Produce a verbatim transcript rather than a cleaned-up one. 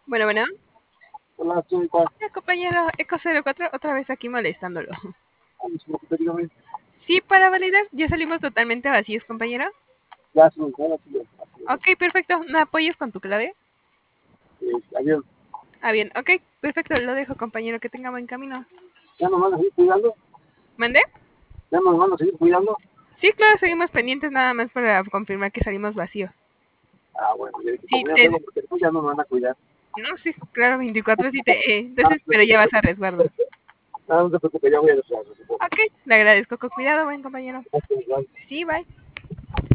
Bueno, bueno. Hola, soy Juan. Ya, compañero Eco cero cuatro, otra vez aquí molestándolo. Dígame. Sí, para validar, ya salimos totalmente vacíos, compañero. Ya se me queda así. Ok, perfecto. ¿Me apoyas con tu clave? Eh, ayer, Ah, bien. Ok, perfecto. Lo dejo, compañero. Que tenga buen camino. ¿ya nos van a seguir cuidando? ¿Mandé? ¿Ya nos van a seguir cuidando? Sí, claro, seguimos pendientes nada más para confirmar que salimos vacíos. Ah, bueno, yo dije, Sí, como ya te... tengo, porque después ya nos van a cuidar. No, sí, claro, veinticuatro sí te... eh, Ah, entonces, no pero ya vas a resguardo. no se preocupe, ya voy a dejar. Ok, le agradezco. Con cuidado, buen compañero. Igual. Sí, bye.